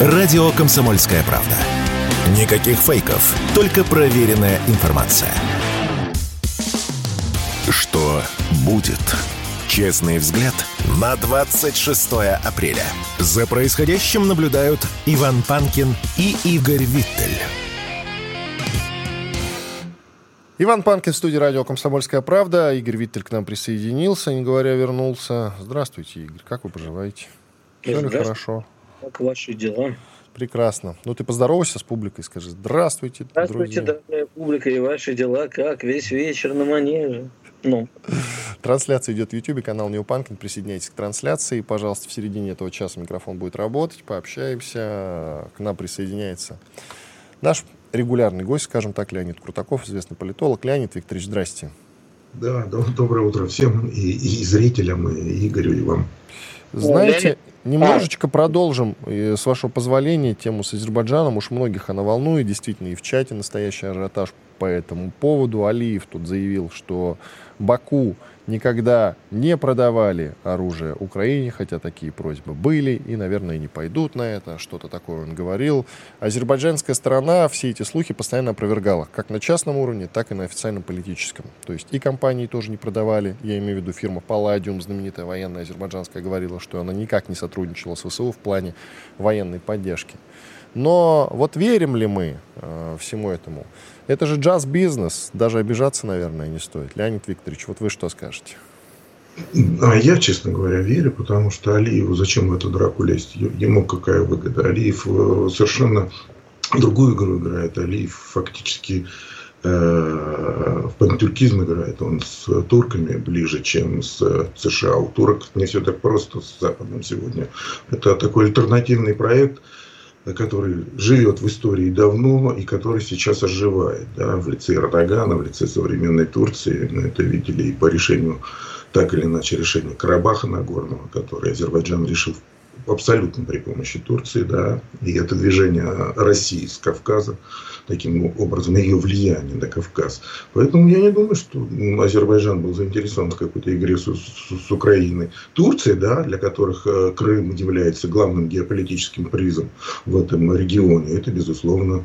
Радио «Комсомольская правда». Никаких фейков, только проверенная информация. Что будет? Честный взгляд на 26 апреля. За происходящим наблюдают Иван Панкин и Игорь Виттель. Иван Панкин в студии радио «Комсомольская правда». Игорь Виттель к нам присоединился, не говоря, вернулся. Здравствуйте, Игорь. Как вы поживаете? Все ли хорошо? Как ваши дела? Прекрасно. Ну, ты поздоровайся с публикой, скажи «Здравствуйте, Здравствуйте, друзья». дорогая публика, и ваши дела как? Весь вечер на манеже. Трансляция идет в YouTube, канал Нью Панкин. Присоединяйтесь к трансляции. Пожалуйста, в середине этого часа микрофон будет работать. Пообщаемся. К нам присоединяется наш регулярный гость, скажем так, Леонид Крутаков, известный политолог. Леонид Викторович, здрасте. Да, доброе утро всем, и зрителям, и Игорю, и вам. Знаете, немножечко продолжим, с вашего позволения, тему с Азербайджаном. Уж многих она волнует, действительно, и в чате настоящий ажиотаж по этому поводу. Алиев тут заявил, что Баку никогда не продавали оружие Украине, хотя такие просьбы были, и, наверное, не пойдут на это. Что-то такое он говорил. Азербайджанская сторона все эти слухи постоянно опровергала, как на частном уровне, так и на официальном политическом. То есть и компании тоже не продавали. Я имею в виду фирма Палладиум, знаменитая военная азербайджанская, говорила, что она никак не сотрудничала с ВСУ в плане военной поддержки. Но вот верим ли мы всему этому? Это же джаз-бизнес, даже обижаться, наверное, не стоит. Леонид Викторович, вот вы что скажете? Я, честно говоря, верю, потому что Алиеву зачем в эту драку лезть? Ему какая выгода? Алиев совершенно другую игру играет. Алиев фактически в пантюркизм играет. Он с турками ближе, чем с США. У турок не все так просто с Западом сегодня. Это такой альтернативный проект, который живет в истории давно и который сейчас оживает, да, в лице Эрдогана, в лице современной Турции. Мы это видели и по решению, так или иначе, решению Карабаха Нагорного, который Азербайджан решил абсолютно при помощи Турции, да, и это движение России с Кавказа, таким образом, ее влияние на Кавказ. Поэтому я не думаю, что Азербайджан был заинтересован в какой-то игре с Украиной. Турция, да, для которых Крым является главным геополитическим призом в этом регионе, это, безусловно,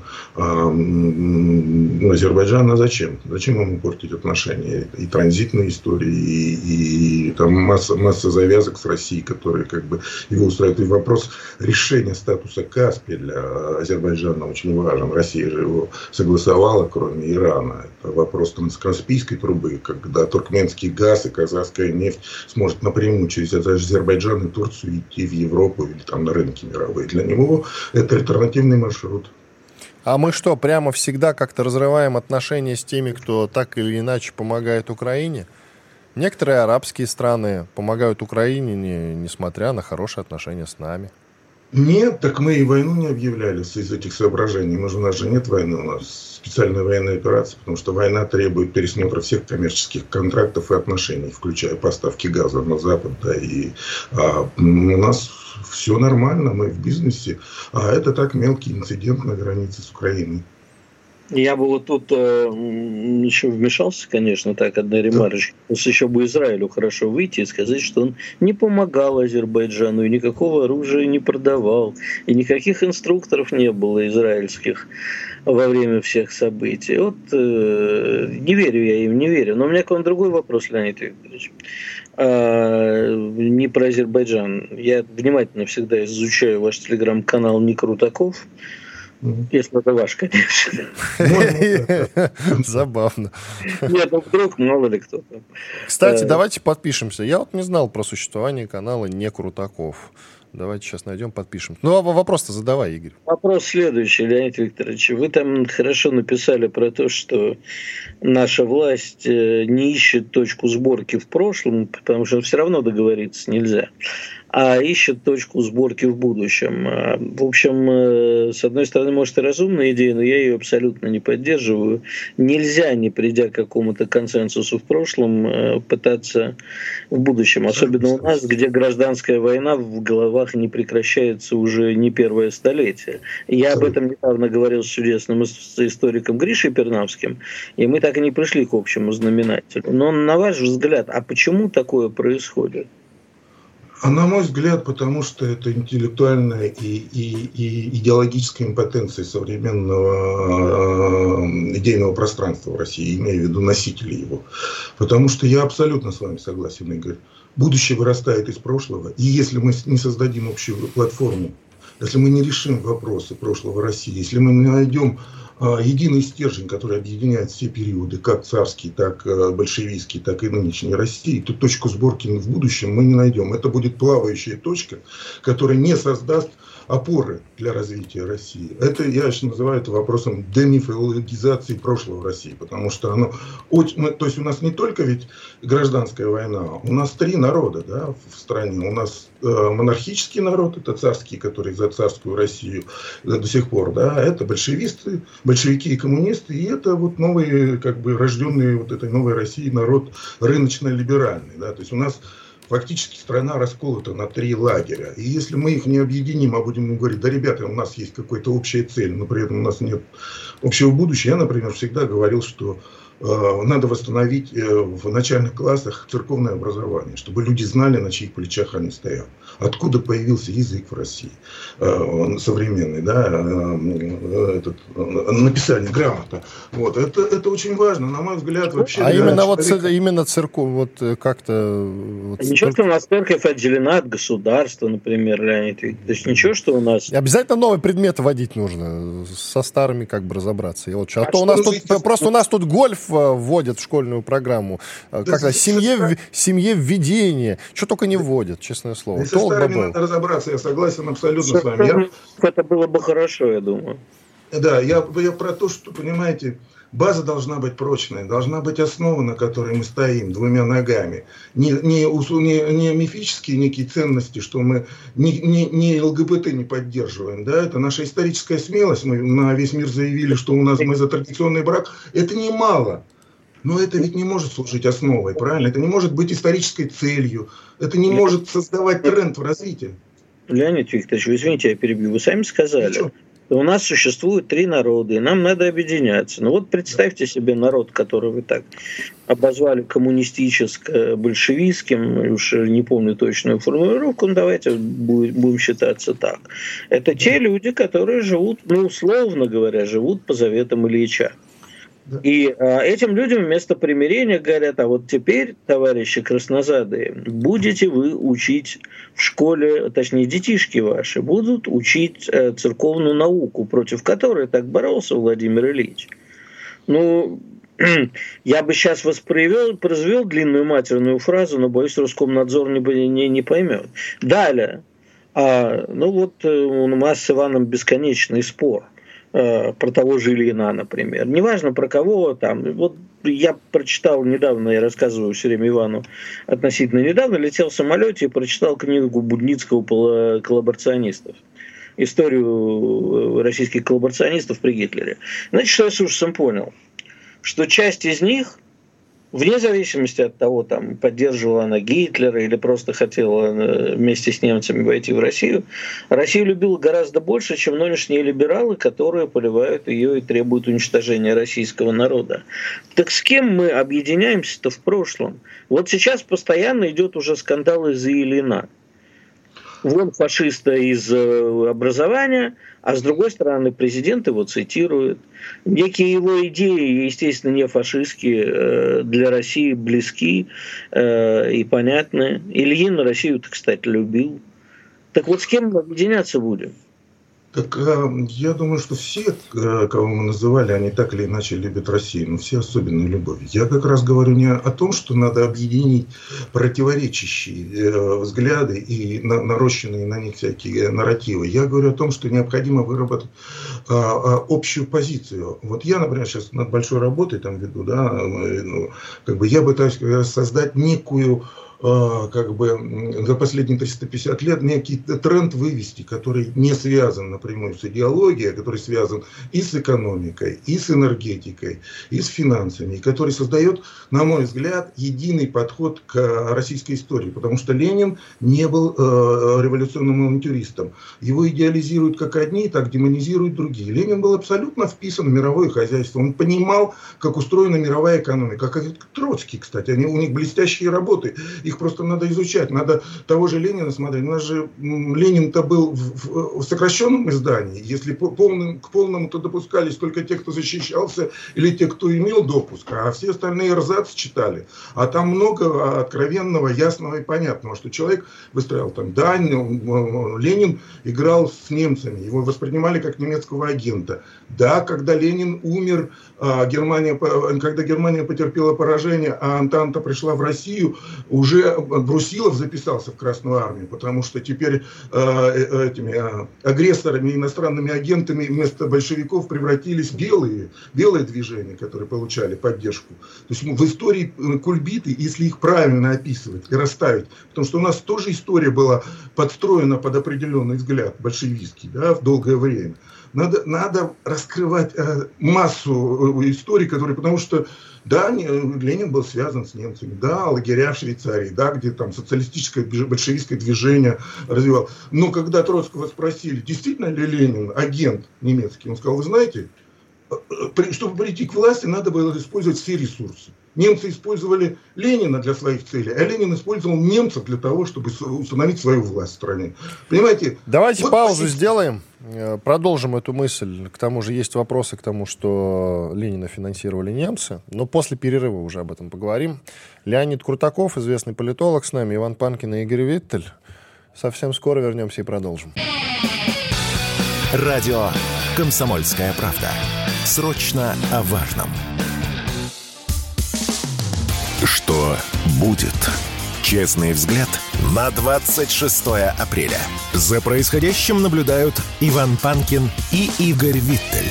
Азербайджан. А зачем? Зачем ему портить отношения? И транзитные истории, и там масса завязок с Россией, которые как бы его устраивают. И вопрос решения статуса Каспия для Азербайджана очень важен. Россия же его согласовала, кроме Ирана. Это вопрос транскаспийской трубы, когда туркменский газ и казахская нефть сможет напрямую через Азербайджан и Турцию идти в Европу или там на рынки мировые. Для него это альтернативный маршрут. А мы что, прямо всегда как-то разрываем отношения с теми, кто так или иначе помогает Украине? Некоторые арабские страны помогают Украине, несмотря на хорошие отношения с нами. Нет, так мы и войну не объявляли из этих соображений. У нас же нет войны, у нас специальная военная операция, потому что война требует пересмотра всех коммерческих контрактов и отношений, включая поставки газа на Запад. Да, и у нас все нормально, мы в бизнесе, а это так мелкий инцидент на границе с Украиной. Я бы вот тут еще вмешался, конечно, так, одна ремарочка. Еще бы Израилю хорошо выйти и сказать, что он не помогал Азербайджану, и никакого оружия не продавал, и никаких инструкторов не было израильских во время всех событий. Вот не верю я им, не верю. Но у меня к вам другой вопрос, Леонид Викторович. Не про Азербайджан. Я внимательно всегда изучаю ваш телеграм-канал «Не Крутаков». Если это ваш, конечно. Забавно. Нет, ну вдруг, мало ли кто там. Кстати, давайте подпишемся. Я вот не знал про существование канала «Не Крутаков». Давайте сейчас найдем, подпишем. Ну, а вопрос-то задавай, Игорь. Вопрос следующий, Леонид Викторович. Вы там хорошо написали про то, что наша власть не ищет точку сборки в прошлом, потому что все равно договориться нельзя, а ищет точку сборки в будущем. В общем, с одной стороны, может, и разумная идея, но я ее абсолютно не поддерживаю. Нельзя, не придя к какому-то консенсусу в прошлом, пытаться в будущем. Особенно у нас, где гражданская война в головах не прекращается уже не первое столетие. Я об этом недавно говорил с чудесным историком Гришей Пернавским, и мы так и не пришли к общему знаменателю. Но на ваш взгляд, а почему такое происходит? А на мой взгляд, потому что это интеллектуальная и идеологическая импотенция современного идейного пространства в России, имея в виду носителей его. Потому что я абсолютно с вами согласен, Игорь. Будущее вырастает из прошлого, и если мы не создадим общую платформу, если мы не решим вопросы прошлого России, если мы не найдем единый стержень, который объединяет все периоды, как царский, так большевистский, так и нынешней России, то точку сборки в будущем мы не найдем. Это будет плавающая точка, которая не создаст опоры для развития России. Это я называю это вопросом демифологизации прошлого России, потому что оно, то есть у нас не только ведь гражданская война, у нас 3 народа, да, в стране. У нас монархический народ, это царский, который за царскую Россию до сих пор, да, это большевисты, большевики и коммунисты, и это вот новые, как бы рожденные вот этой новой России народ рыночно-либеральный, да, то есть у нас фактически страна расколота на 3 лагеря. И если мы их не объединим, а будем говорить, да, ребята, у нас есть какая-то общая цель, но при этом у нас нет общего будущего. Я, например, всегда говорил, что надо восстановить в начальных классах церковное образование, чтобы люди знали, на чьих плечах они стоят. Откуда появился язык в России современный, да, написание, грамота. Вот. Это очень важно, на мой взгляд, вообще. А именно церковь, вот как-то... Вот ничего, что у нас церковь отделена от государства, например, Леонид Викторович. Ничего, что у нас... Обязательно новый предмет вводить нужно, со старыми как бы разобраться. А то у нас тут, просто у нас тут гольф вводят в школьную программу. Как-то семье введение. Что только не вводят, честное слово. Со старыми надо разобраться, я согласен абсолютно с вами. Это было бы хорошо, я думаю. Да, я про то, что, понимаете, база должна быть прочная, должна быть основа, на которой мы стоим 2 ногами. Не мифические некие ценности, что мы не ЛГБТ не поддерживаем. Да? Это наша историческая смелость. Мы на весь мир заявили, что мы за традиционный брак. Это немало. Но это ведь не может служить основой, правильно? Это не может быть исторической целью. Это не может создавать тренд в развитии. Леонид Викторович, вы извините, я перебью. Вы сами сказали, что у нас существует 3 народа, и нам надо объединяться. Ну вот представьте себе народ, который вы так обозвали коммунистическо-большевистским, уж не помню точную формулировку, но давайте будем считаться так. Это те люди, которые живут, условно говоря, живут по заветам Ильича. И этим людям вместо примирения говорят, а вот теперь, товарищи краснозадые, будете вы учить в школе, точнее детишки ваши, будут учить церковную науку, против которой так боролся Владимир Ильич. Я бы сейчас произвел длинную матерную фразу, но, боюсь, Роскомнадзор не поймет. Далее. У нас с Иваном бесконечный спор. Про того же Ильина, например. Неважно про кого там. Вот я прочитал недавно, я рассказываю все время Ивану относительно недавно, летел в самолете и прочитал книгу Будницкого «Коллаборационистов». Историю российских коллаборационистов при Гитлере. Значит, что я с ужасом понял? Что часть из них, вне зависимости от того, там, поддерживала она Гитлера или просто хотела вместе с немцами войти в Россию любила гораздо больше, чем нынешние либералы, которые поливают ее и требуют уничтожения российского народа. Так с кем мы объединяемся-то в прошлом? Вот сейчас постоянно идет уже скандал из-за Ильина. Вон фашиста из образования, а с другой стороны президент его цитирует. Некие его идеи, естественно, не фашистские, для России близки и понятны. Ильин Россию-то, кстати, любил. Так вот с кем мы объединяться будем? Так я думаю, что все, кого мы называли, они так или иначе любят Россию, но все особенную любовь. Я как раз говорю не о том, что надо объединить противоречащие взгляды и нарощенные на них всякие нарративы. Я говорю о том, что необходимо выработать общую позицию. Вот я, например, сейчас над большой работой там веду, да, я пытаюсь создать некую за последние 350 лет некий тренд вывести, который не связан напрямую с идеологией, который связан и с экономикой, и с энергетикой, и с финансами, и который создает, на мой взгляд, единый подход к российской истории, потому что Ленин не был революционным авантюристом. Его идеализируют как одни, так демонизируют другие. Ленин был абсолютно вписан в мировое хозяйство. Он понимал, как устроена мировая экономика, как Троцкий, кстати, у них блестящие работы. их просто надо изучать. Надо того же Ленина смотреть. У нас же Ленин-то был в сокращенном издании. Если к полному-то допускались только те, кто защищался, или те, кто имел допуск, а все остальные эрзац читали. А там много откровенного, ясного и понятного, что человек выстраивал там, да, Ленин играл с немцами, его воспринимали как немецкого агента. Да, когда Ленин умер, когда Германия потерпела поражение, а Антанта пришла в Россию, уже Брусилов записался в Красную армию, потому что теперь этими агрессорами, иностранными агентами вместо большевиков превратились белые движения, которые получали поддержку. То есть в истории кульбиты, если их правильно описывать и расставить, потому что у нас тоже история была подстроена под определенный взгляд, большевистский, да, в долгое время. Надо раскрывать массу историй, потому что, да, Ленин был связан с немцами, да, лагеря в Швейцарии, да, где там социалистическое большевистское движение развивал. Но когда Троцкого спросили, действительно ли Ленин агент немецкий, он сказал, вы знаете, чтобы прийти к власти, надо было использовать все ресурсы. Немцы использовали Ленина для своих целей, а Ленин использовал немцев для того, чтобы установить свою власть в стране. Понимаете? Давайте вот паузу сделаем, продолжим эту мысль. К тому же есть вопросы к тому, что Ленина финансировали немцы, но после перерыва уже об этом поговорим. Леонид Крутаков, известный политолог, с нами Иван Панкин и Игорь Виттель. Совсем скоро вернемся и продолжим. Радио «Комсомольская правда». Срочно о важном. Что будет? Честный взгляд на 26 апреля. За происходящим наблюдают Иван Панкин и Игорь Виттель.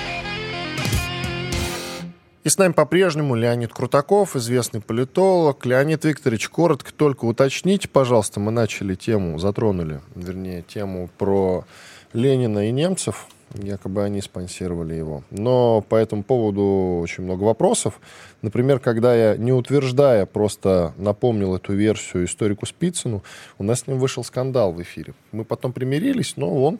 И с нами по-прежнему Леонид Крутаков, известный политолог. Леонид Викторович, коротко только уточните, пожалуйста, мы затронули тему про Ленина и немцев. Якобы они спонсировали его. Но по этому поводу очень много вопросов. Например, когда я, не утверждая, просто напомнил эту версию историку Спицыну, у нас с ним вышел скандал в эфире. Мы потом примирились, но он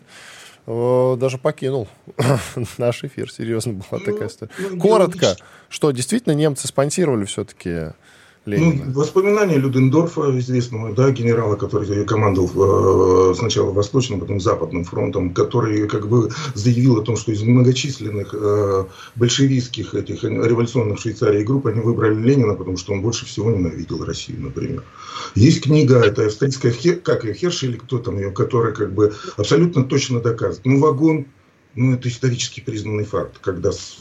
даже покинул наш эфир. Серьезно, была такая история. Коротко, что действительно немцы спонсировали все-таки Ленина. Воспоминания Людендорфа, известного, да, генерала, который командовал сначала Восточным, потом Западным фронтом, который как бы заявил о том, что из многочисленных большевистских этих революционных в Швейцарии групп они выбрали Ленина, потому что он больше всего ненавидел Россию, например. Есть книга, это австрийская, Хершель или кто там ее, которая как бы абсолютно точно доказывает. Вагон, это исторически признанный факт, когда с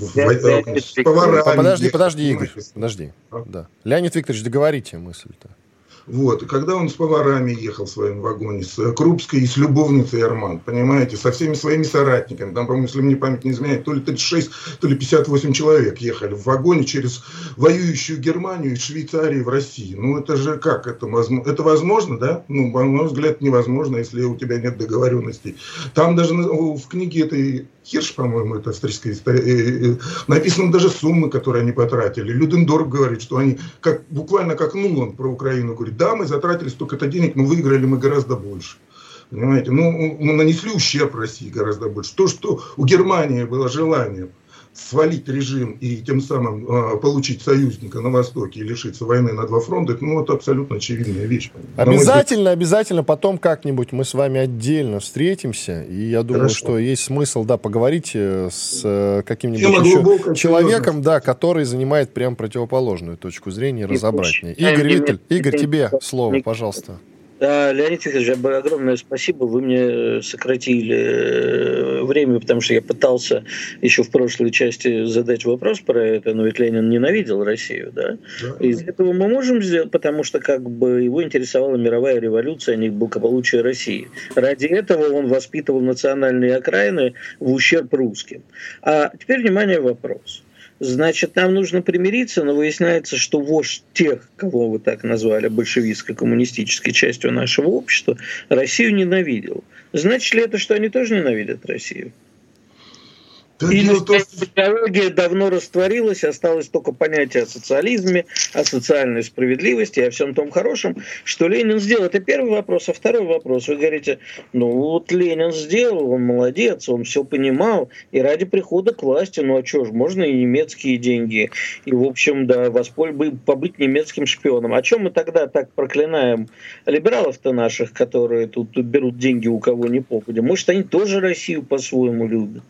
поварами... Подожди, Игорь, подожди. Да. Леонид Викторович, договорите мысль-то. Вот, и когда он с поварами ехал в своем вагоне, с Крупской и с любовницей Арман, понимаете, со всеми своими соратниками, там, по-моему, если мне память не изменяет, то ли 36, то ли 58 человек ехали в вагоне через воюющую Германию из Швейцарии в Россию. Это же как? Это возможно, да? На мой взгляд, невозможно, если у тебя нет договоренностей. Там даже в книге этой Хирш, по-моему, это австрийская история, написаны даже суммы, которые они потратили. Людендорф говорит, что они буквально как Нуланд про Украину говорит, да, мы затратили столько-то денег, но выиграли мы гораздо больше. Понимаете? Мы нанесли ущерб России гораздо больше. То, что у Германии было желание свалить режим и тем самым получить союзника на Востоке и лишиться войны на два фронта, это абсолютно очевидная вещь. Обязательно потом как-нибудь мы с вами отдельно встретимся, и я думаю, что есть смысл, поговорить с каким-нибудь еще человеком, который занимает прям противоположную точку зрения, разобрать в ней. Игорь Виттель, Игорь, тебе слово, пожалуйста. Леонид Викторович, огромное спасибо. Вы мне сократили время, потому что я пытался еще в прошлой части задать вопрос про это, но ведь Ленин ненавидел Россию, да? Из этого мы можем сделать, потому что его интересовала мировая революция, а не благополучие России. Ради этого он воспитывал национальные окраины в ущерб русским. А теперь, внимание, вопрос. Значит, нам нужно примириться, но выясняется, что вождь тех, кого вы так назвали большевистско-коммунистической частью нашего общества, Россию ненавидел. Значит ли это, что они тоже ненавидят Россию? Идеология давно растворилась, осталось только понятие о социализме, о социальной справедливости, о всем том хорошем, что Ленин сделал. Это первый вопрос. А второй вопрос. Вы говорите, ну вот Ленин сделал, он молодец, он все понимал, и ради прихода к власти, ну а что ж, можно и немецкие деньги, и в общем, да, побыть немецким шпионом. О чем мы тогда так проклинаем либералов-то наших, которые тут берут деньги у кого ни попадя? Может, они тоже Россию по-своему любят?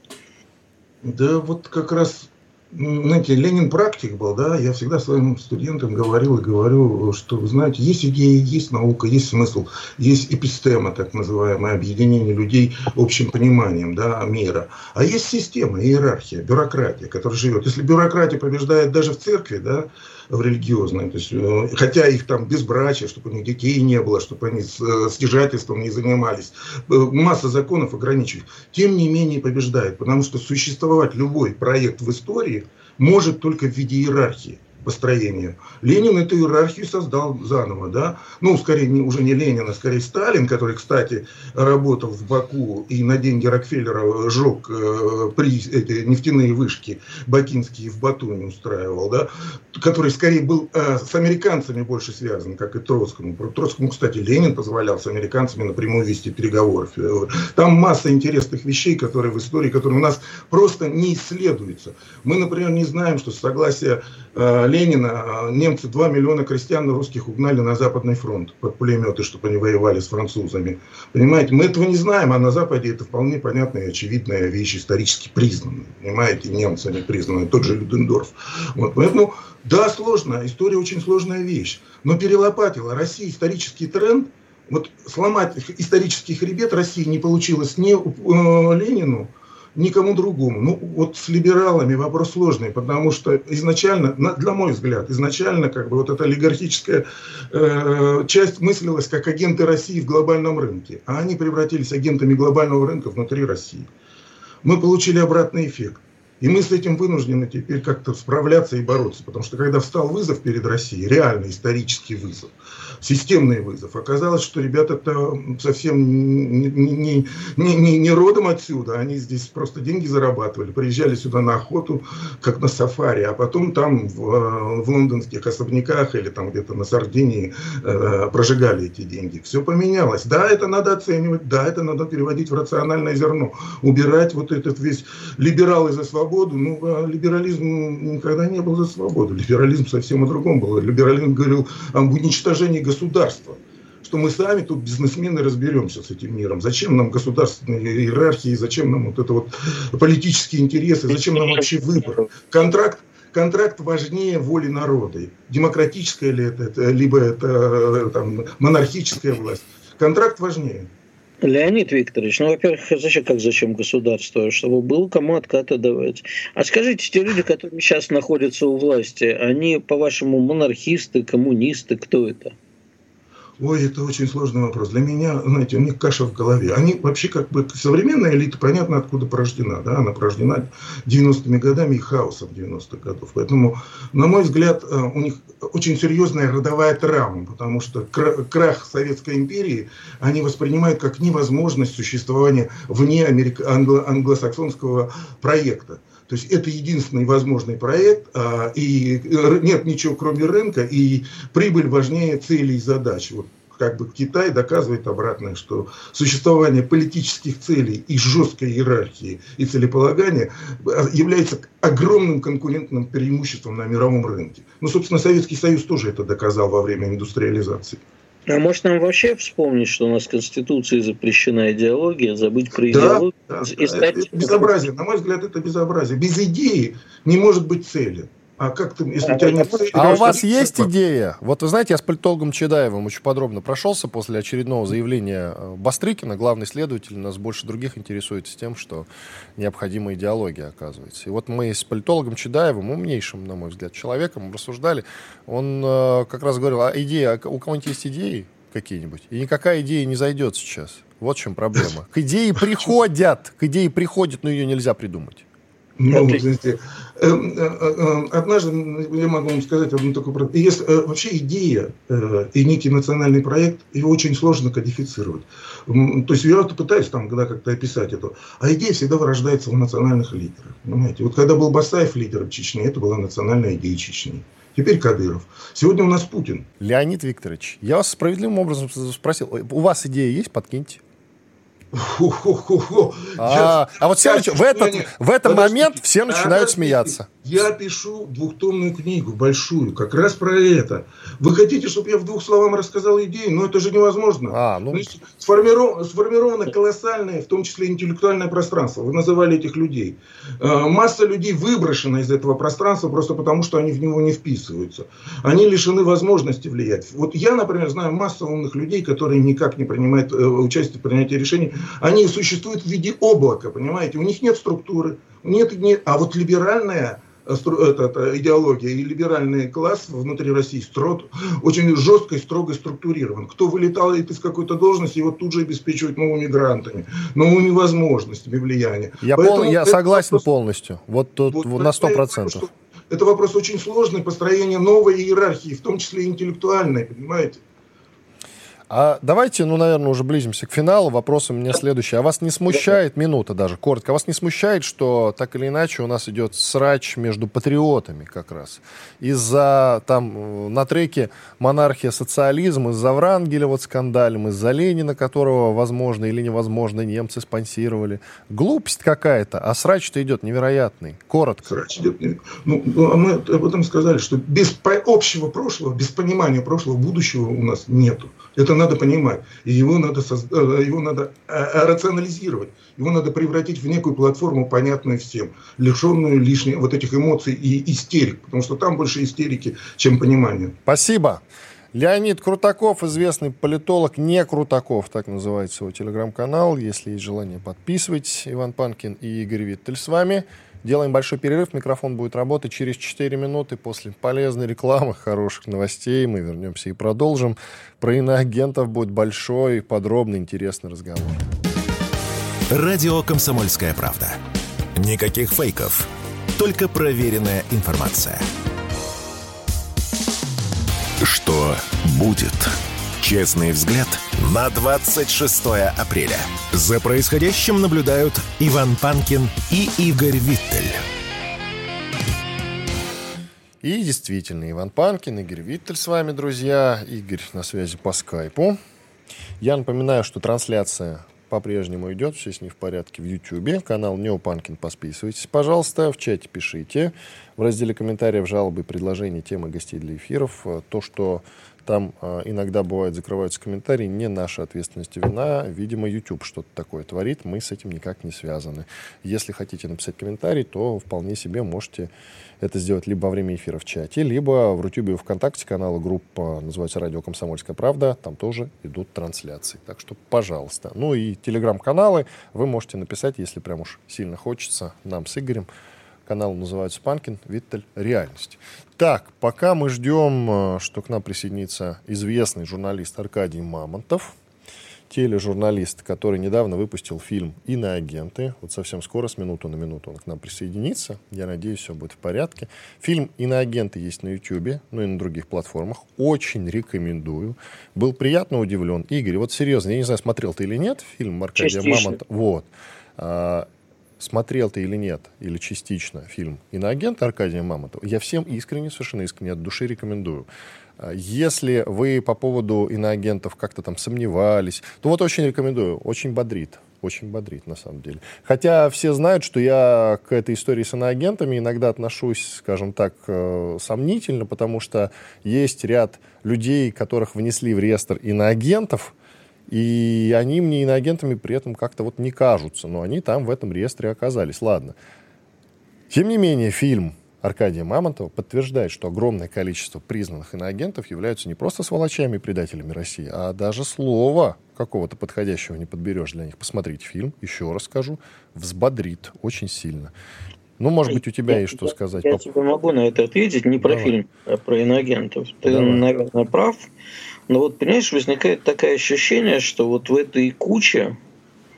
Да вот как раз, знаете, Ленин практик был, да, я всегда своим студентам говорил и говорю, что, вы знаете, есть идеи, есть наука, есть смысл, есть эпистема, так называемое, объединение людей общим пониманием, да, мира. А есть система, иерархия, бюрократия, которая живет. Если бюрократия побеждает даже в церкви, да, в религиозной, то есть, хотя их там безбрачие, чтобы у них детей не было, чтобы они стяжательством не занимались, масса законов ограничивает, тем не менее побеждает, потому что существовать любой проект в истории может только в виде иерархии построения. Ленин эту иерархию создал заново, да, ну, скорее, уже не Ленин, а скорее Сталин, который, кстати, работал в Баку и на деньги Рокфеллера сжег эти нефтяные вышки бакинские в Батуми устраивал, да, который скорее был с американцами больше связан, как и Троцкому. Троцкому, кстати, Ленин позволял с американцами напрямую вести переговоры. Там масса интересных вещей, которые в истории, которые у нас просто не исследуются. Мы, например, не знаем, что с согласия Ленина немцы 2 миллиона крестьян русских угнали на Западный фронт под пулеметы, чтобы они воевали с французами. Понимаете, мы этого не знаем, а на Западе это вполне понятная и очевидная вещь, исторически признанная. Понимаете, немцами признанная, тот же Людендорф. Вот, поэтому, да, сложно, история очень сложная вещь, но перелопатила Россия исторический тренд. Вот сломать исторический хребет России не получилось ни Ленину, никому другому. Ну, вот с либералами вопрос сложный, потому что изначально, на мой взгляд, изначально как бы вот эта олигархическая часть мыслилась как агенты России в глобальном рынке, а они превратились агентами глобального рынка внутри России. Мы получили обратный эффект. И мы с этим вынуждены теперь как-то справляться и бороться. Потому что когда встал вызов перед Россией, реальный исторический вызов, системный вызов, оказалось, что ребята-то совсем не родом отсюда. Они здесь просто деньги зарабатывали, приезжали сюда на охоту, как на сафари, а потом там в лондонских особняках или там где-то на Сардинии прожигали эти деньги. Все поменялось. Да, это надо оценивать, да, это надо переводить в рациональное зерно. Убирать вот этот весь либералы за свободу. Ну, либерализм никогда не был за свободу. Либерализм совсем о другом был. Либерализм говорил об уничтожении государства. Что мы сами тут, бизнесмены, разберемся с этим миром. Зачем нам государственные иерархии, зачем нам вот это вот политические интересы, зачем нам вообще выбор. Контракт важнее воли народа. Демократическая ли это, либо это там, монархическая власть. Контракт важнее. Леонид Викторович, ну, во-первых, зачем государство? Чтобы было кому откаты давать. А скажите, те люди, которые сейчас находятся у власти, они, по-вашему, монархисты, коммунисты, кто это? Ой, это очень сложный вопрос. Для меня, знаете, у них каша в голове. Они вообще как бы, современная элита, понятно, откуда порождена. Да? Она порождена 90-ми годами и хаосом 90-х годов. Поэтому, на мой взгляд, у них очень серьезная родовая травма, потому что крах Советской империи они воспринимают как невозможность существования вне англосаксонского проекта. То есть это единственный возможный проект, и нет ничего кроме рынка, и прибыль важнее целей и задач. Вот как бы Китай доказывает обратное, что существование политических целей и жесткой иерархии и целеполагания является огромным конкурентным преимуществом на мировом рынке. Ну, собственно, Советский Союз тоже это доказал во время индустриализации. А может нам вообще вспомнить, что у нас в Конституции запрещена идеология, забыть про идеологию? Да, это безобразие. На мой взгляд, это безобразие. Без идеи не может быть цели. А как ты, если у тебя нет цели... А у вас есть идея? Вот вы знаете, я с политологом Чедаевым очень подробно прошелся после очередного заявления Бастрыкина, главный следователь, нас больше других интересуется тем, что необходима идеология, оказывается. И вот мы с политологом Чедаевым, умнейшим, на мой взгляд, человеком, рассуждали. Он как раз говорил, а идея, у кого-нибудь есть идеи какие-нибудь? И никакая идея не зайдет сейчас. Вот в чем проблема. К идее приходят, но ее нельзя придумать. Ну, знаете, однажды я могу вам сказать одну такую... Есть вообще идея и некий национальный проект, его очень сложно кодифицировать. То есть я пытаюсь там как-то описать это. А идея всегда вырождается у национальных лидеров. Понимаете? Вот когда был Басаев лидером Чечни, это была национальная идея Чечни. Теперь Кадыров. Сегодня у нас Путин. Леонид Викторович, я вас справедливым образом спросил. У вас идея есть? Подкиньте. А вот в этот момент все начинают смеяться. Я пишу 2-томную книгу, большую, как раз про это. Вы хотите, чтобы я в 2 словах рассказал идею? Но это же невозможно. Сформировано колоссальное, в том числе интеллектуальное пространство. Вы называли этих людей. Масса людей выброшена из этого пространства просто потому, что они в него не вписываются. Они лишены возможности влиять. Вот я, например, знаю массу умных людей, которые никак не принимают участие в принятии решений. Они существуют в виде облака, понимаете? У них нет структуры. А вот либеральная идеология и либеральный класс внутри России очень жестко и строго структурирован. Кто вылетает из какой-то должности, его тут же обеспечивают новыми грантами, новыми возможностями влияния. Я согласен полностью. Вот тут на 100%. Это вопрос очень сложный, построение новой иерархии, в том числе интеллектуальной, понимаете? А давайте, наверное, уже близимся к финалу. Вопрос у меня следующий. А вас не смущает, минута даже, коротко, а вас не смущает, что так или иначе у нас идет срач между патриотами как раз? Из-за, там, на треке «Монархия, социализм», из-за Врангеля вот скандалем, из-за Ленина, которого, возможно или невозможно, немцы спонсировали. Глупость какая-то, а срач-то идет невероятный. Коротко. Срач идет... мы об этом сказали, что без общего прошлого, без понимания прошлого, будущего у нас нету. Это надо понимать. И его надо рационализировать. Его надо превратить в некую платформу, понятную всем. Лишенную лишних вот этих эмоций и истерик. Потому что там больше истерики, чем понимания. Спасибо. Леонид Крутаков, известный политолог, не Крутаков, так называется его телеграм-канал. Если есть желание, подписывайтесь. Иван Панкин и Игорь Виттель с вами. Делаем большой перерыв, микрофон будет работать через 4 минуты. После полезной рекламы, хороших новостей мы вернемся и продолжим. Про иноагентов будет большой, подробный, интересный разговор. Радио «Комсомольская правда». Никаких фейков, только проверенная информация. Что будет? Честный взгляд на 26 апреля. За происходящим наблюдают Иван Панкин и Игорь Виттель. И действительно, Иван Панкин, Игорь Виттель с вами, друзья. Игорь на связи по скайпу. Я напоминаю, что трансляция по-прежнему идет, все с ней в порядке в Ютьюбе. Канал Неопанкин, подписывайтесь, пожалуйста. В чате пишите. В разделе комментариев, жалобы, предложения, темы гостей для эфиров. То, что там иногда бывает закрываются комментарии, не наша ответственность и вина. Видимо, YouTube что-то такое творит, мы с этим никак не связаны. Если хотите написать комментарий, то вполне себе можете это сделать либо во время эфира в чате, либо в Рутюбе и ВКонтакте. Канал и группа называется «Радио Комсомольская правда». Там тоже идут трансляции. Так что, пожалуйста. Ну и телеграм-каналы вы можете написать, если прям уж сильно хочется, нам с Игорем. Канал называется «Панкин, Виттель, Реальность». Так, пока мы ждем, что к нам присоединится известный журналист Аркадий Мамонтов, тележурналист, который недавно выпустил фильм «Иноагенты». Вот совсем скоро, с минуты на минуту, он к нам присоединится. Я надеюсь, все будет в порядке. Фильм «Иноагенты» есть на Ютьюбе, ну и на других платформах. Очень рекомендую. Был приятно удивлен. Игорь, вот серьезно, я не знаю, смотрел ты или нет фильм Аркадия Мамонтова. Вот. Смотрел ты или нет, или частично фильм «Иноагент» Аркадия Мамонтова, я всем совершенно искренне от души рекомендую. Если вы по поводу иноагентов как-то там сомневались, то вот очень рекомендую. Очень бодрит на самом деле. Хотя все знают, что я к этой истории с иноагентами иногда отношусь, скажем так, сомнительно, потому что есть ряд людей, которых внесли в реестр иноагентов, и они мне иноагентами при этом как-то вот не кажутся, но они там в этом реестре оказались. Ладно. Тем не менее, фильм Аркадия Мамонтова подтверждает, что огромное количество признанных иноагентов являются не просто сволочами и предателями России, а даже слова какого-то подходящего не подберешь для них. Посмотрите фильм, еще раз скажу, взбодрит очень сильно. Ну, может быть, у тебя есть что сказать. Я тебе могу на это ответить, не про фильм, а про иноагентов. Ты, наверное, прав. Но вот, понимаешь, возникает такое ощущение, что вот в этой куче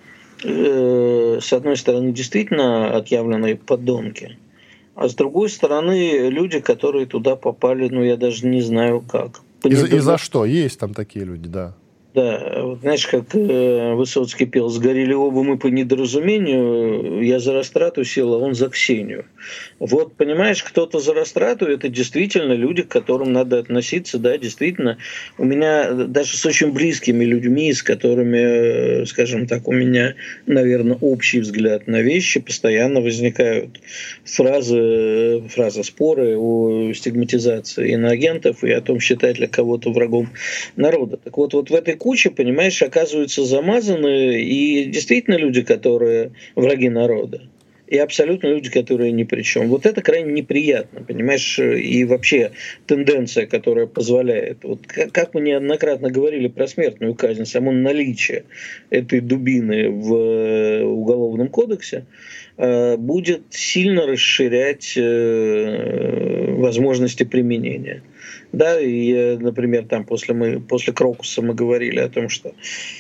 с одной стороны, действительно отъявленные подонки, а с другой стороны, люди, которые туда попали, я даже не знаю как. И за что? Есть там такие люди, да. Да, вот знаешь, как Высоцкий пел: «Сгорели оба мы по недоразумению, я за Растрату сел, а он за Ксению». Вот, понимаешь, кто-то за Растрату — это действительно люди, к которым надо относиться, да, действительно. У меня даже с очень близкими людьми, с которыми, скажем так, у меня, наверное, общий взгляд на вещи, постоянно возникают фразы, споры о стигматизации иноагентов и о том, считать ли кого-то врагом народа. Так вот в этой куче, понимаешь, оказываются замазаны и действительно люди, которые враги народа, и абсолютно люди, которые ни при чем. Вот это крайне неприятно, понимаешь, и вообще тенденция, которая позволяет, вот как мы неоднократно говорили про смертную казнь, само наличие этой дубины в Уголовном кодексе будет сильно расширять возможности применения. Да, и, например, там после Крокуса мы говорили о том, что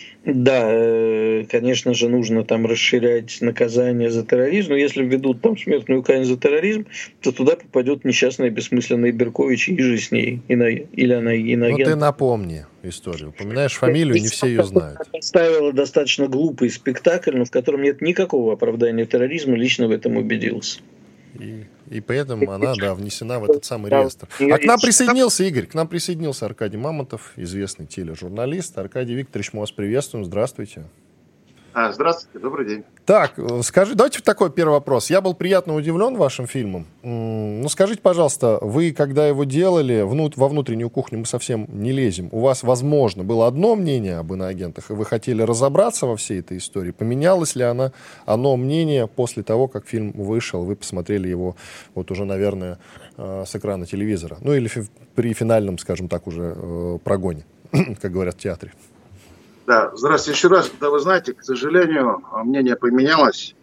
да, конечно же, нужно там расширять наказание за терроризм, но если введут там смертную казнь за терроризм, то туда попадет несчастная бессмысленная Беркович и же с ней, или она иноагент. Ну ты напомни историю, упоминаешь фамилию, не все ее знают. Поставила достаточно глупый спектакль, но в котором нет никакого оправдания терроризма, лично в этом убедился. И поэтому она, внесена в этот самый реестр. А к нам присоединился Игорь, Аркадий Мамонтов, известный тележурналист. Аркадий Викторович, мы вас приветствуем, здравствуйте. Здравствуйте, добрый день. Так, давайте такой первый вопрос. Я был приятно удивлен вашим фильмом. Скажите, пожалуйста, вы, когда его делали, во внутреннюю кухню мы совсем не лезем, у вас, возможно, было одно мнение об иноагентах, и вы хотели разобраться во всей этой истории. Поменялось ли оно мнение после того, как фильм вышел, вы посмотрели его вот уже, наверное, с экрана телевизора? Или при финальном, скажем так, уже прогоне, как говорят в театре. Да, здравствуйте еще раз. Да, вы знаете, к сожалению, мнение поменялось.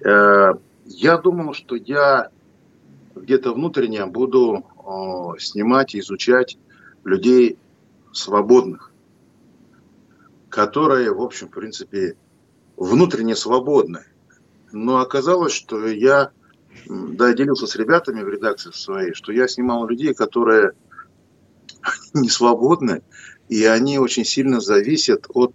Я думал, что я где-то внутренне буду снимать и изучать людей свободных, которые, в общем, в принципе, внутренне свободны. Но оказалось, что я делился с ребятами в редакции своей, что я снимал людей, которые не свободны, и они очень сильно зависят от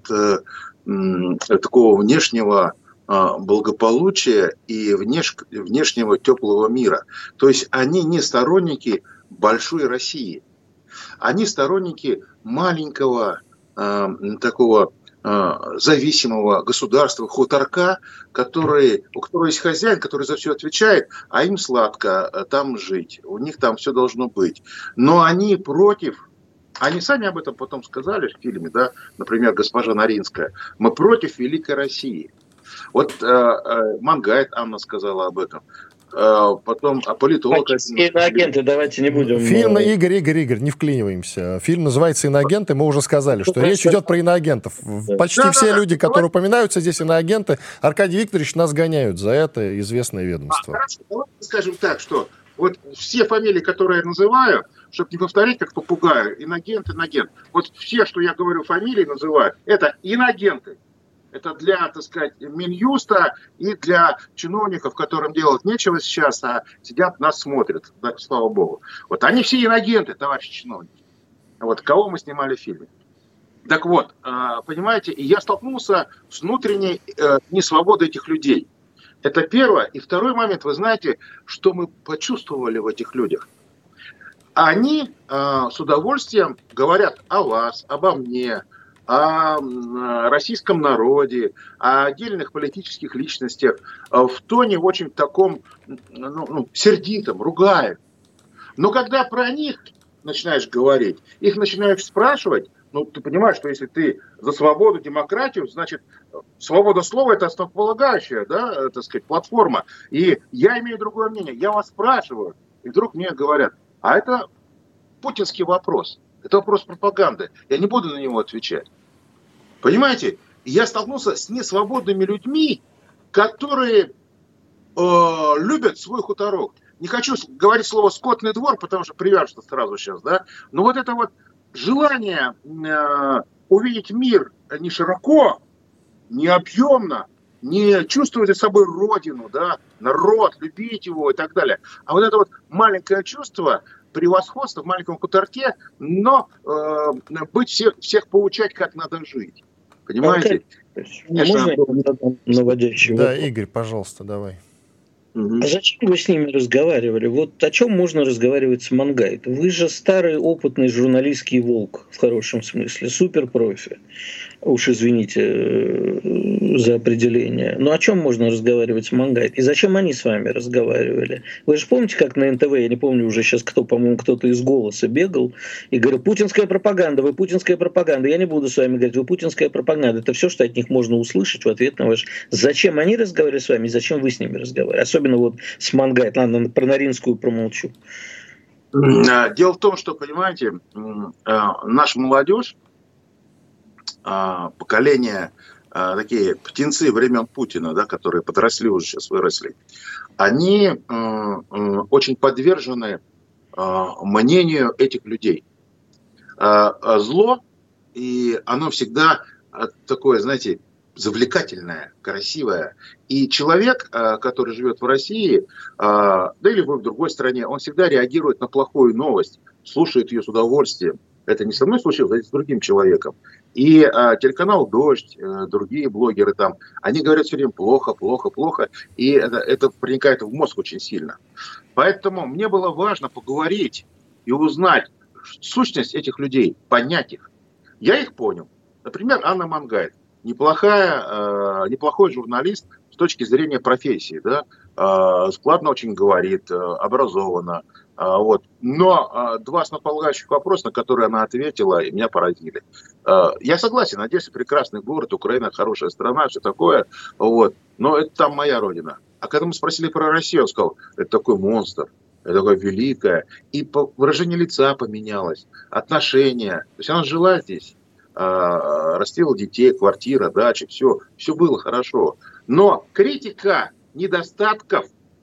такого внешнего благополучия и внешнего теплого мира. То есть они не сторонники большой России. Они сторонники маленького такого зависимого государства, хуторка, у которого есть хозяин, который за все отвечает, а им сладко там жить. У них там все должно быть. Но они против. Они сами об этом потом сказали в фильме, да, например, госпожа Наринская. Мы против Великой России. Вот Мангайт Анна сказала об этом. Потом политолог. Иноагенты, давайте не будем. Фильм, Игорь, не вклиниваемся. Фильм называется «Иноагенты». Мы уже сказали, что речь идет про иноагентов. Почти все люди, которые упоминаются здесь, иноагенты. Аркадий Викторович, нас гоняют за это, известное ведомство. Хорошо, давайте скажем так, что вот все фамилии, которые я называю, чтобы не повторять, как попугаю, иноагент. Вот все, что я говорю, фамилии называю, это иноагенты. Это для, так сказать, Минюста и для чиновников, которым делать нечего сейчас, а сидят, нас смотрят, да, слава богу. Вот они все иноагенты, товарищи чиновники. Вот кого мы снимали в фильме. Так вот, понимаете, и я столкнулся с внутренней несвободой этих людей. Это первое. И второй момент, вы знаете, что мы почувствовали в этих людях. Они с удовольствием говорят о вас, обо мне, о российском народе, о отдельных политических личностях в тоне очень таком сердитом, ругают. Но когда про них начинаешь говорить, их начинаешь спрашивать, ты понимаешь, что если ты за свободу, демократию, значит, свобода слова – это основополагающая, да, так сказать, платформа. И я имею другое мнение. Я вас спрашиваю, и вдруг мне говорят, а это путинский вопрос. Это вопрос пропаганды. Я не буду на него отвечать. Понимаете? Я столкнулся с несвободными людьми, которые любят свой хуторок. Не хочу говорить слово «скотный двор», потому что привяжется сразу сейчас, да. Но вот это вот желание увидеть мир не широко, не объемно, не чувствовать за собой родину, да, народ, любить его и так далее. А вот это вот маленькое чувство превосходства в маленьком хуторке, но быть всех поучать, как надо жить. Понимаете? Можно наводящий вопрос? Да, Игорь, пожалуйста, давай. А зачем вы с ними разговаривали? Вот о чем можно разговаривать с Мангайт? Вы же старый опытный журналистский волк, в хорошем смысле, суперпрофи. Уж извините за определение. Но о чем можно разговаривать с Мангайт? И зачем они с вами разговаривали? Вы же помните, как на НТВ, я не помню уже сейчас, по-моему, кто-то из «Голоса» бегал и говорил: путинская пропаганда, вы путинская пропаганда. Я не буду с вами говорить, вы путинская пропаганда. Это все, что от них можно услышать в ответ на ваш... Зачем они разговаривали с вами и зачем вы с ними разговаривали? Особенно вот с Мангайт. Ладно, про Норинскую промолчу. Дело в том, что, понимаете, наша молодежь, поколение, такие птенцы времен Путина, да, которые подросли уже, сейчас выросли, они очень подвержены мнению этих людей. Зло, и оно всегда такое, знаете, завлекательное, красивое. И человек, который живет в России, да или в другой стране, он всегда реагирует на плохую новость, слушает ее с удовольствием. Это не со мной случилось, это с другим человеком. И телеканал «Дождь», другие блогеры там, они говорят все время плохо, плохо, плохо. И это проникает в мозг очень сильно. Поэтому мне было важно поговорить и узнать сущность этих людей, понять их. Я их понял. Например, Анна Мангайт. Неплохой журналист с точки зрения профессии. Да? Складно очень говорит, образованно. Вот. Но два основополагающих вопроса, на которые она ответила, и меня поразили. Я согласен, Одесса прекрасный город, Украина хорошая страна, все такое. Вот. Но это там моя родина. А когда мы спросили про Россию, он сказал: это такой монстр, это такое великое. И выражение лица поменялось, отношения. То есть она жила здесь, растила детей, квартира, дача, все было хорошо. Но критика недостатков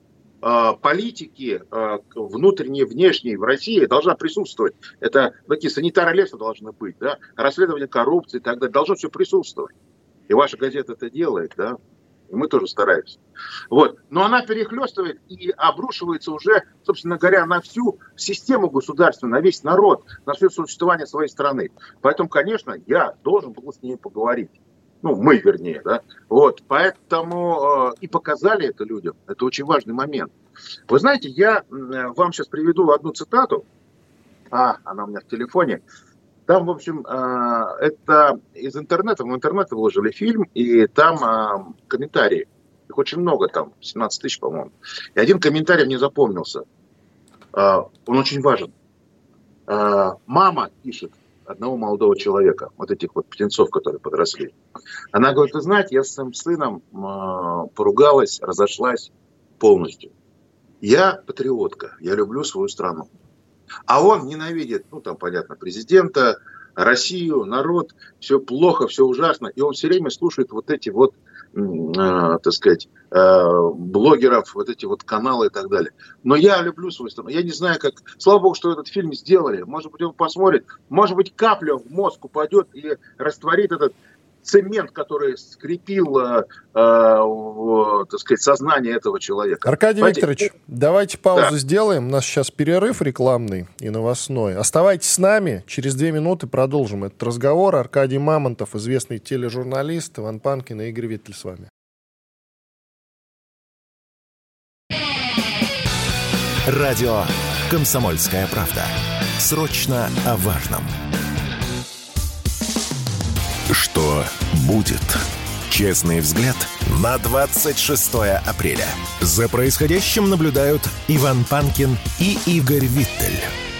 политики внутренней, внешней в России должна присутствовать. Это такие санитары леса должны быть, да? Расследование коррупции и так далее. Должно все присутствовать. И ваша газета это делает, да? И мы тоже стараемся. Вот. Но она перехлестывает и обрушивается уже, собственно говоря, на всю систему государственную, на весь народ, на все существование своей страны. Поэтому, конечно, я должен был с ней поговорить. Ну, мы, вернее, да. Вот. Поэтому и показали это людям. Это очень важный момент. Вы знаете, я вам сейчас приведу одну цитату. Она у меня в телефоне. Там, в общем, это из интернета. В интернет выложили фильм, и там комментарии. Их очень много, там 17 тысяч, по-моему. И один комментарий мне запомнился. Он очень важен. Мама пишет одного молодого человека, вот этих вот птенцов, которые подросли. Она говорит: вы знаете, я с своим сыном поругалась, разошлась полностью. Я патриотка, я люблю свою страну. А он ненавидит, ну там понятно, президента, Россию, народ, все плохо, все ужасно. И он все время слушает вот эти вот, так сказать, блогеров, вот эти вот каналы и так далее. Но я люблю свою страну. Я не знаю, как... Слава богу, что этот фильм сделали. Может быть, он посмотрит. Может быть, капля в мозг упадет и растворит этот цемент, который скрепил, так сказать, сознание этого человека. Аркадий Викторович, давайте паузу сделаем. У нас сейчас перерыв рекламный и новостной. Оставайтесь с нами. Через 2 минуты продолжим этот разговор. Аркадий Мамонтов, известный тележурналист, Иван Панкин и Игорь Виттель с вами. Радио «Комсомольская правда». Срочно о важном. Что будет? Честный взгляд на 26 апреля. За происходящим наблюдают Иван Панкин и Игорь Виттель.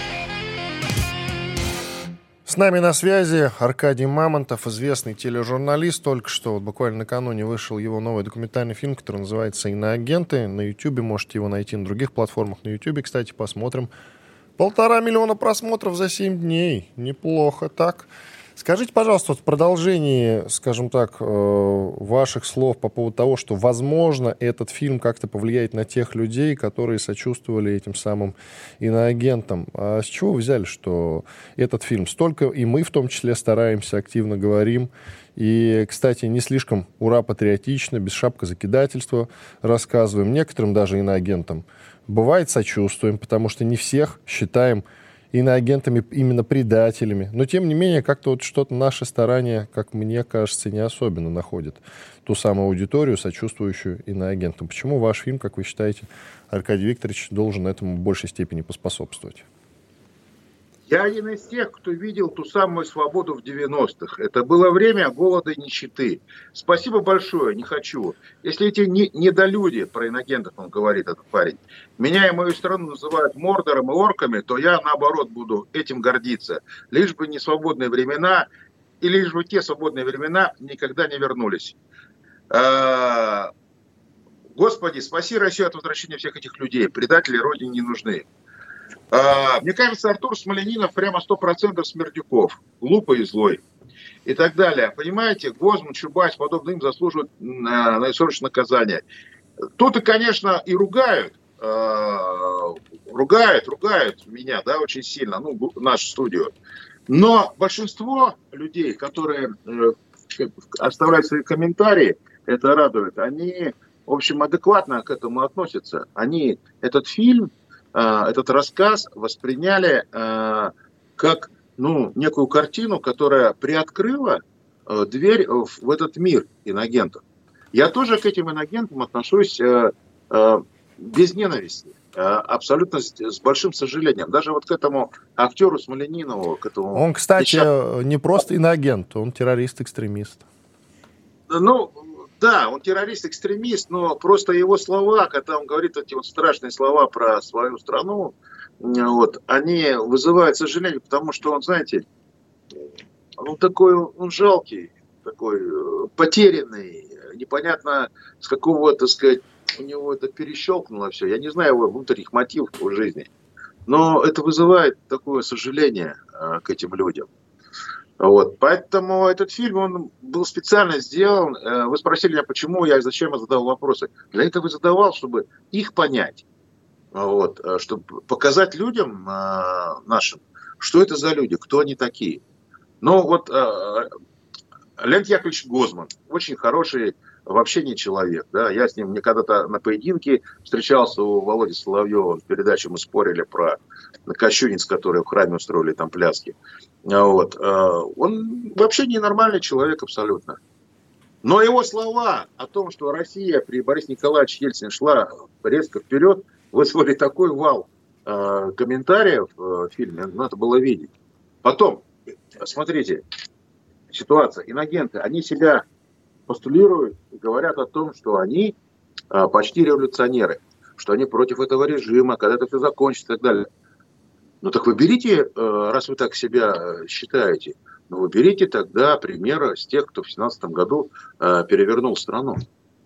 С нами на связи Аркадий Мамонтов, известный тележурналист. Только что, вот буквально накануне, вышел его новый документальный фильм, который называется «Иноагенты». На Ютубе можете его найти, на других платформах. На Ютубе, кстати, посмотрим. 1,5 миллиона просмотров за 7 дней. Неплохо так. Скажите, пожалуйста, вот в продолжении, скажем так, ваших слов по поводу того, что, возможно, этот фильм как-то повлияет на тех людей, которые сочувствовали этим самым иноагентам. А с чего вы взяли, что этот фильм столько, и мы в том числе стараемся, активно говорим, и, кстати, не слишком ура-патриотично, без шапкозакидательства рассказываем, некоторым даже иноагентам. Бывает, сочувствуем, потому что не всех считаем иноагентами, именно предателями. Но, тем не менее, как-то вот что-то наши старания, как мне кажется, не особенно находят ту самую аудиторию, сочувствующую иноагентам. Почему ваш фильм, как вы считаете, Аркадий Викторович, должен этому в большей степени поспособствовать? Я один из тех, кто видел ту самую свободу в 90-х. Это было время голода и нищеты. Спасибо большое, не хочу. Если эти недолюди, про инагентов он говорит, этот парень, меня и мою страну называют Мордором и орками, то я, наоборот, буду этим гордиться. Лишь бы не свободные времена, и лишь бы те свободные времена никогда не вернулись. Господи, спаси Россию от возвращения всех этих людей. Предатели Родине не нужны. Мне кажется, Артур Смольянинов прямо 100% Смердюков, глупый и злой и так далее. Понимаете, Гозман, Чубайс, подобные им заслуживают наисрочное наказание. Тут и, конечно, и ругают меня, да, очень сильно, нашу студию. Но большинство людей, которые оставляют свои комментарии, это радует, они, в общем, адекватно к этому относятся. Они этот фильм, этот рассказ восприняли как некую картину, которая приоткрыла дверь в этот мир инагентов. Я тоже к этим инагентам отношусь без ненависти, абсолютно с большим сожалением. Даже вот к этому актеру Смольянинову, к этому... Он, кстати, не просто иноагент, он террорист-экстремист. Да, он террорист-экстремист, но просто его слова, когда он говорит эти вот страшные слова про свою страну, они вызывают сожаление, потому что он, знаете, он жалкий, такой потерянный, непонятно с какого, так сказать, у него это перещелкнуло все. Я не знаю его внутренних мотивов в жизни, но это вызывает такое сожаление к этим людям. Поэтому этот фильм, он был специально сделан. Вы спросили меня, почему я и зачем я задал вопросы. Для этого задавал, чтобы их понять. Чтобы показать людям нашим, что это за люди, кто они такие. Леонид Яковлевич Гозман, очень хороший в общении человек. Да? Я с ним когда-то на поединке встречался у Володи Соловьева в передаче, мы спорили про кощунниц, которые в храме устроили там пляски. Он вообще ненормальный человек абсолютно. Но его слова о том, что Россия при Борисе Николаевиче Ельцине шла резко вперед, вызвали такой вал комментариев в фильме, надо было видеть. Потом, смотрите, ситуация. Инагенты, они себя постулируют и говорят о том, что они почти революционеры, что они против этого режима, когда это все закончится и так далее. Так вы берите, раз вы так себя считаете, вы берите тогда примеры с тех, кто в 2017 году перевернул страну.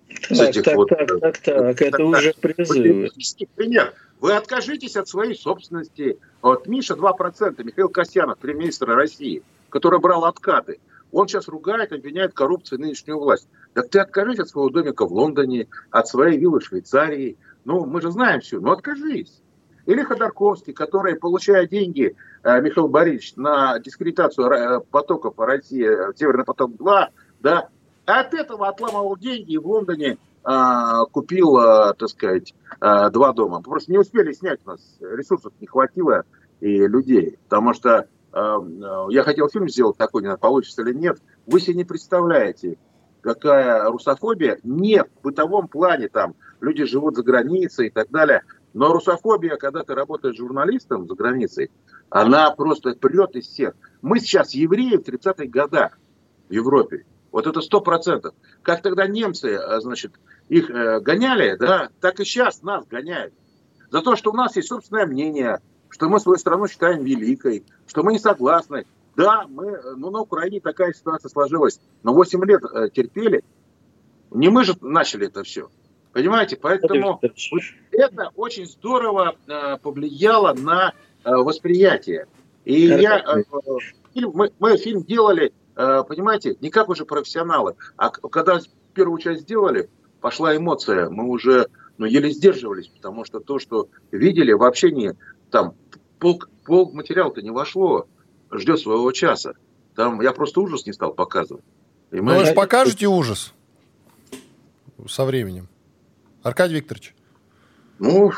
Это уже призывы. Пример. Вы откажитесь от своей собственности. Миша 2%, Михаил Касьянов, премьер-министр России, который брал откаты. Он сейчас ругает, обвиняет коррупцию нынешнюю власть. Так ты откажись от своего домика в Лондоне, от своей виллы в Швейцарии. Мы же знаем все, откажись. Или Ходорковский, который, получая деньги, Михаил Борисович, на дискредитацию потоков по России, Северный поток-2, да, от этого отламывал деньги и в Лондоне купил, так сказать, 2 дома. Просто не успели снять, у нас ресурсов не хватило и людей. Потому что я хотел фильм сделать такой, не знаю, получится или нет. Вы себе не представляете, какая русофобия не в бытовом плане, там люди живут за границей и так далее. Но русофобия, когда ты работаешь журналистом за границей, она просто прет из всех. Мы сейчас евреи в 30-х годах в Европе. Это 100%. Как тогда немцы, их гоняли, да, так и сейчас нас гоняют. За то, что у нас есть собственное мнение, что мы свою страну считаем великой, что мы не согласны. Да, на Украине такая ситуация сложилась. Но 8 лет терпели. Не мы же начали это все. Понимаете? Поэтому это очень здорово повлияло на восприятие. И Мы фильм делали, понимаете, не как уже профессионалы, а когда первую часть сделали, пошла эмоция, мы уже еле сдерживались, потому что то, что видели, вообще не там пол материала-то не вошло, ждет своего часа. Там я просто ужас не стал показывать. Ну, вы же покажете ужас со временем. Аркадий Викторович. Ну,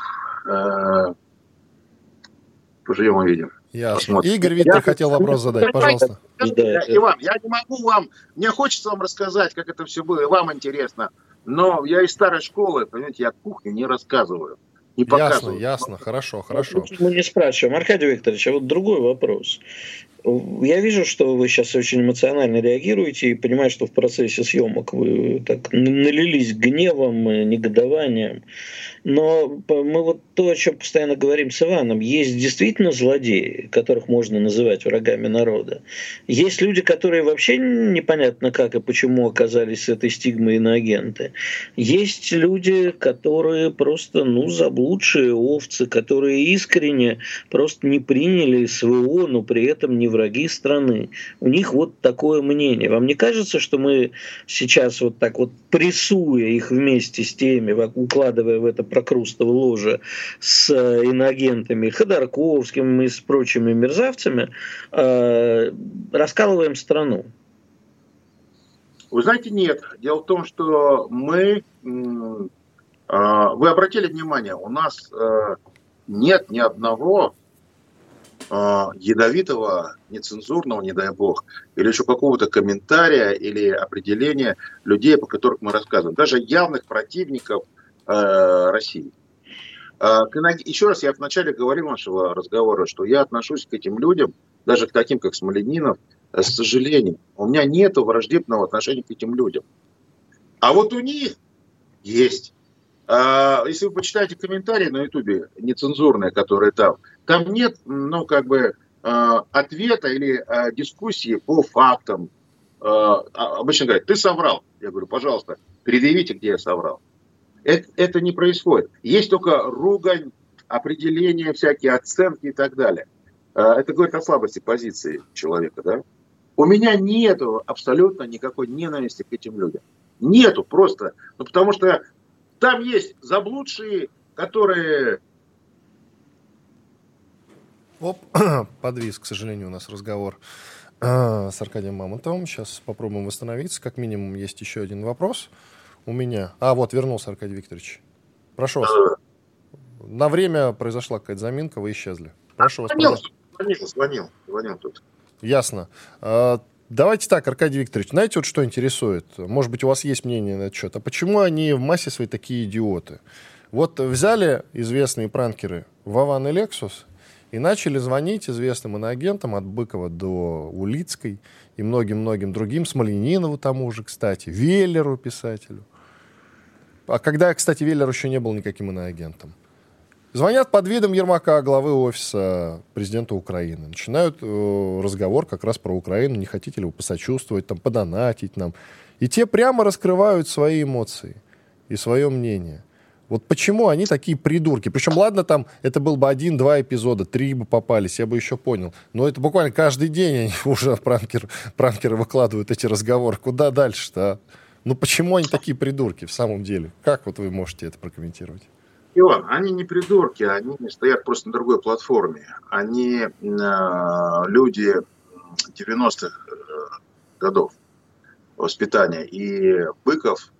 поживем увидим. Ясно. Посмотрим. Игорь Виктор хотел вопрос задать, пожалуйста. Иван, я не могу вам, мне хочется вам рассказать, как это все было, и вам интересно, но я из старой школы, понимаете, я кухню не рассказываю, не показываю. Ясно, хорошо. Мы не спрашиваем. Аркадий Викторович, а вот другой вопрос. Я вижу, что вы сейчас очень эмоционально реагируете и понимаю, что в процессе съемок вы так налились гневом, негодованием. Но мы вот то, о чем постоянно говорим с Иваном, есть действительно злодеи, которых можно называть врагами народа. Есть люди, которые вообще непонятно как и почему оказались с этой стигмой иноагенты. Есть люди, которые просто, заблудшие овцы, которые искренне просто не приняли СВО, но при этом не враги страны. У них вот такое мнение. Вам не кажется, что мы сейчас вот так вот прессуя их вместе с теми, укладывая в это прокрустово ложе с иноагентами Ходорковским и с прочими мерзавцами, раскалываем страну? Вы знаете, нет. Дело в том, что вы обратили внимание, у нас нет ни одного ядовитого, нецензурного, не дай бог, или еще какого-то комментария или определения людей, по которым мы рассказываем. Даже явных противников России. Еще раз, я вначале говорил нашего разговора, что я отношусь к этим людям, даже к таким, как Смольянинов, с сожалением. У меня нет враждебного отношения к этим людям. А вот у них есть. Если вы почитаете комментарии на Ютубе, нецензурные, которые там нет, ответа или дискуссии по фактам. Обычно говорят, ты соврал. Я говорю, пожалуйста, предъявите, где я соврал. Это не происходит. Есть только ругань, определения, всякие оценки и так далее. Это говорит о слабости позиции человека, да? У меня нету абсолютно никакой ненависти к этим людям. Нету просто. Потому что там есть заблудшие, которые... Подвис, к сожалению, у нас разговор с Аркадием Мамонтовым. Сейчас попробуем восстановиться. Как минимум, есть еще один вопрос у меня. Вот вернулся Аркадий Викторович. Прошу вас. На время произошла какая-то заминка, вы исчезли. Прошу вас. Звонил тут. Ясно. Давайте так, Аркадий Викторович, знаете, вот что интересует? Может быть, у вас есть мнение на этот счет. А почему они в массе своей такие идиоты? Вот взяли известные пранкеры Вован и Лексус и начали звонить известным иноагентам от Быкова до Улицкой и многим-многим другим, Смольянинову тому же, кстати, Веллеру, писателю. А когда, кстати, Веллер еще не был никаким иноагентом. Звонят под видом Ермака, главы офиса президента Украины. Начинают разговор как раз про Украину. Не хотите ли вы посочувствовать, подонатить нам? И те прямо раскрывают свои эмоции и свое мнение. Вот почему они такие придурки? Причем, ладно, там это был бы 1-2 эпизода, 3 бы попались, я бы еще понял. Но это буквально каждый день они уже пранкеры выкладывают эти разговоры. Куда дальше-то? Почему они такие придурки в самом деле? Как вот вы можете это прокомментировать? Иван, они не придурки, они стоят просто на другой платформе. Они люди 90-х годов воспитания. И Быков,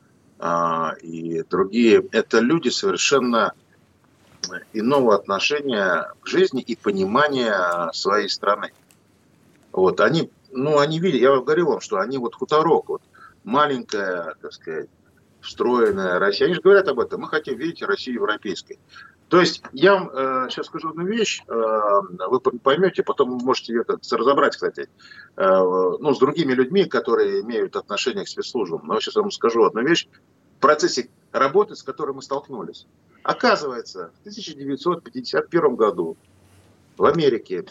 и другие, это люди совершенно иного отношения к жизни и понимания своей страны. Вот, они видят, я говорил вам, что они хуторок, маленькая, так сказать, встроенная Россия. Они же говорят об этом. Мы хотим видеть Россию европейской. То есть я вам сейчас скажу одну вещь, вы поймете, потом можете это разобрать, кстати, с другими людьми, которые имеют отношение к спецслужбам. Но сейчас я вам скажу одну вещь в процессе работы, с которой мы столкнулись. Оказывается, в 1951 году в Америке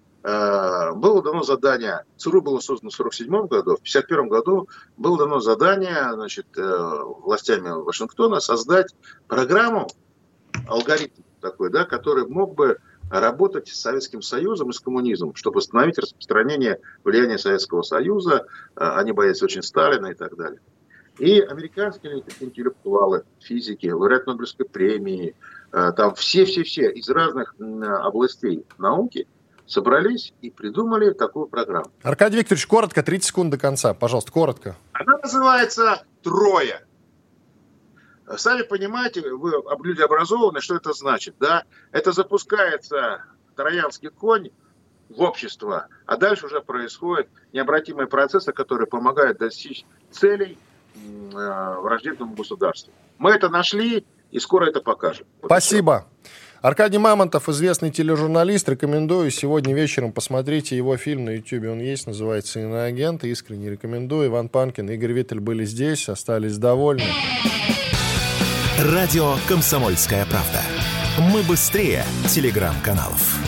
было дано задание, ЦРУ было создано в 1947 году, в 1951 году было дано задание, властями Вашингтона создать программу, алгоритм такой, который мог бы работать с Советским Союзом и с коммунизмом, чтобы остановить распространение влияния Советского Союза. Они боятся очень Сталина и так далее. И американские интеллектуалы, физики, лауреат Нобелевской премии, там все-все-все из разных областей науки собрались и придумали такую программу. Аркадий Викторович, коротко, 30 секунд до конца. Пожалуйста, коротко. Она называется «Троя». Сами понимаете, вы люди образованные, что это значит, да? Это запускается троянский конь в общество, а дальше уже происходят необратимые процессы, которые помогают достичь целей враждебному государству. Мы это нашли, и скоро это покажем. Вот спасибо. Аркадий Мамонтов, известный тележурналист. Рекомендую. Сегодня вечером посмотрите его фильм на YouTube. Он есть, называется «Иноагент». Искренне рекомендую. Иван Панкин, Игорь Виттель были здесь, остались довольны. Радио «Комсомольская правда». Мы быстрее телеграм-каналов.